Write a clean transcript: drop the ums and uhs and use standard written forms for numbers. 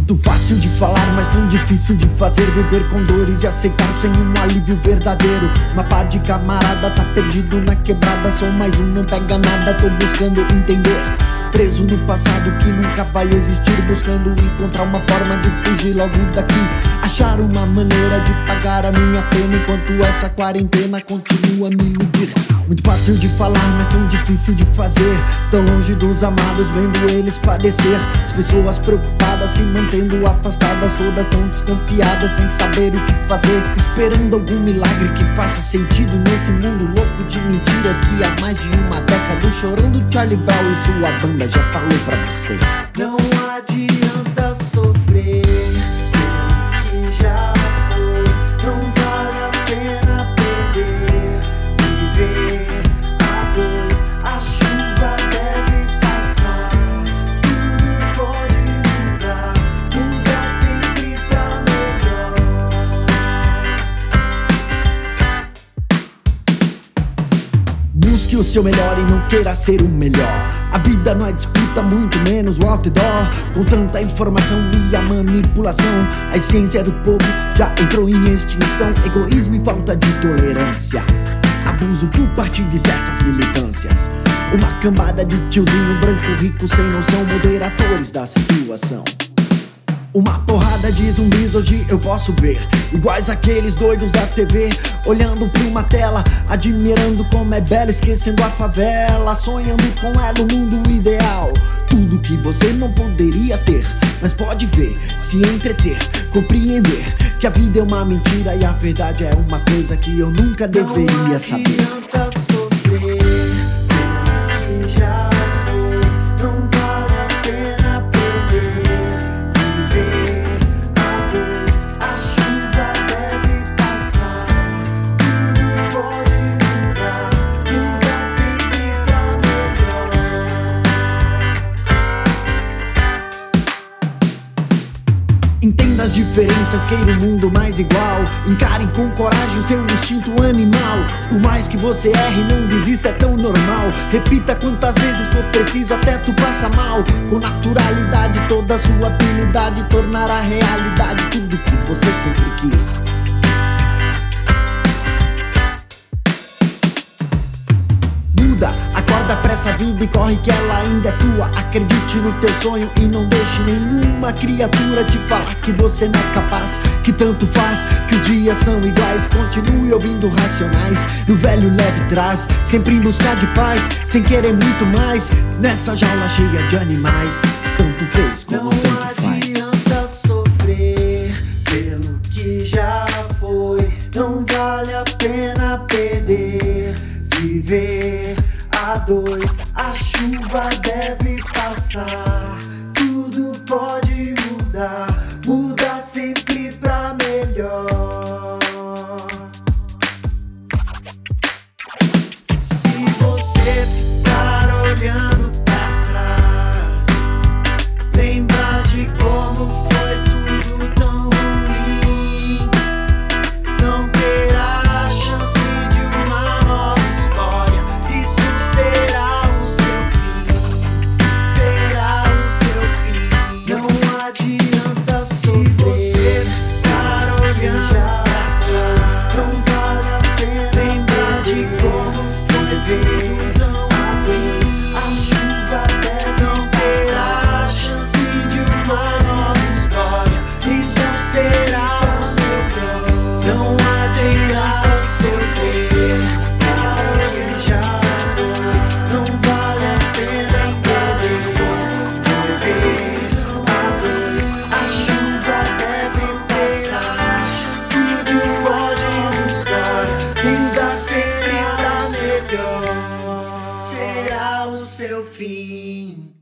Muito fácil de falar, mas tão difícil de fazer. Viver com dores e aceitar sem um alívio verdadeiro. Uma par de camarada tá perdido na quebrada. Sou mais um, não pega nada, tô buscando entender. Preso no passado que nunca vai existir. Buscando encontrar uma forma de fugir logo daqui. Achar uma maneira de pagar a minha pena enquanto essa quarentena continua a me iludir. Muito fácil de falar, mas tão difícil de fazer. Tão longe dos amados, vendo eles padecer. As pessoas preocupadas, se mantendo afastadas. Todas tão desconfiadas, sem saber o que fazer. Esperando algum milagre que faça sentido nesse mundo louco de mentiras que há mais de uma década chorando Charlie Brown e sua banda já falou pra você. Não adianta sofrer pelo que já foi. Não vale a pena perder. Viver a dois, a chuva deve passar. Tudo pode mudar, muda sempre pra melhor. Busque o seu melhor e não queira ser o melhor. A vida não é disputa, muito menos o outdoor. Com tanta informação e a manipulação, a essência do povo já entrou em extinção. Egoísmo e falta de tolerância, abuso por parte de certas militâncias. Uma cambada de tiozinho branco rico sem noção, moderadores da situação. Uma porrada de zumbis hoje eu posso ver, iguais àqueles doidos da TV, olhando pra uma tela, admirando como é bela, esquecendo a favela, sonhando com ela o mundo ideal. Tudo que você não poderia ter, mas pode ver, se entreter, compreender que a vida é uma mentira e a verdade é uma coisa que eu nunca deveria saber. Não adianta sofrer pelo que já foi. Não vale a pena perder. Viver a dois, a chuva deve passar. Tudo pode mudar, muda sempre pra melhor. Entenda as diferenças, queira um mundo mais igual. Encarem com coragem o seu instinto animal. Por mais que você erre, não desista, é tão normal. Repita quantas vezes for preciso até tu passa mal. Com naturalidade, toda a sua habilidade tornará realidade tudo que você sempre quis. Muda, acorda pra essa vida e corre que ela ainda é tua. Acredite no teu sonho e não deixe nenhuma criatura te falar que você não é capaz. Que tanto faz, que os dias são iguais. Continue ouvindo Racionais e o velho leve traz, sempre em busca de paz, sem querer muito mais. Nessa jaula cheia de animais, tanto fez como tanto faz. Não adianta sofrer pelo que já foi. Não vale a pena perder. Viver a dois, a chuva deve passar. Tudo pode mudar, muda sempre pra melhor. Se você ficar olhando pra trás, lembrar de como foi tudo tão ruim, não terá a chance de uma nova história. Isso será o seu fim, será o seu fim. Não adianta sofrer. Se você ficar olhando pra trás, não vale a pena lembrar de como foi ver tão ruim. A chuva deve não terá a chance de uma nova história. Isso será o seu fim. Não adianta sofrer. Para o que já foi, não vale a pena perder. Viver a dois, a chuva deve passar. Tudo pode mudar, muda sempre pra melhor. Será o seu fim.